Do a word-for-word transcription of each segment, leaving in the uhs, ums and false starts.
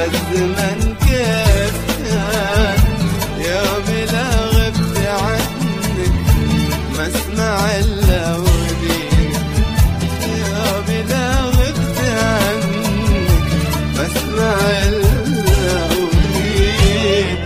الزمن كيف كان يومي لا غبت عنك ما اسمع الا وديك، يومي لا غبت عنك ما اسمع الا وديك.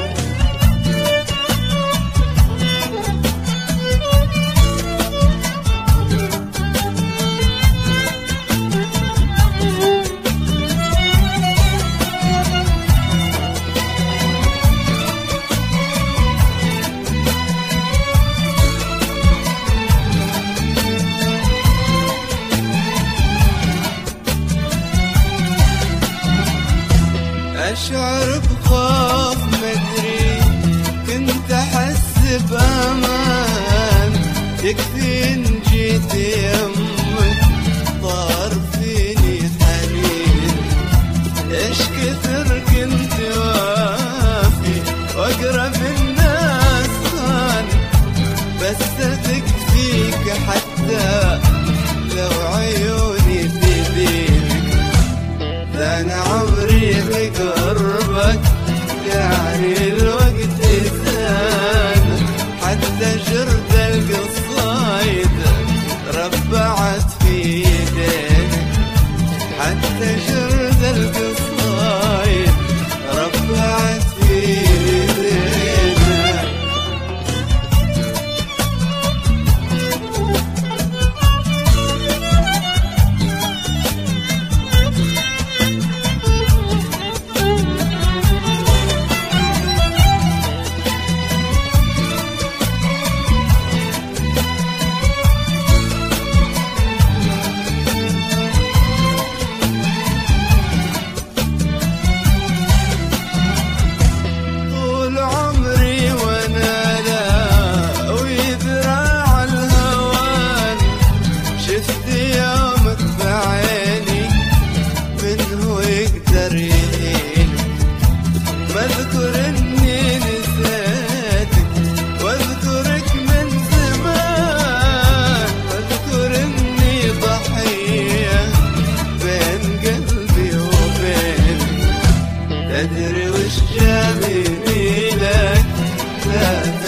أشعر بخوف مدري كنت أحس بأمان، يكفي إن جيت يمك طار فيني حنين. إيش كثر كنت وافي وأقرب الناس خاني، بس أثق فيك حتى لو عيوني تبينك. ده أنا عمري بقربك يعني الوقت زان، حتى جرد القصايد ربعت في يدينك، حتى جرد القصايد ربعت في يدينك. واذكر اني نسيتك واذكرك من زمان، واذكر اني ضحية بين قلبي وبينك. تدري وش جابني لك؟ لا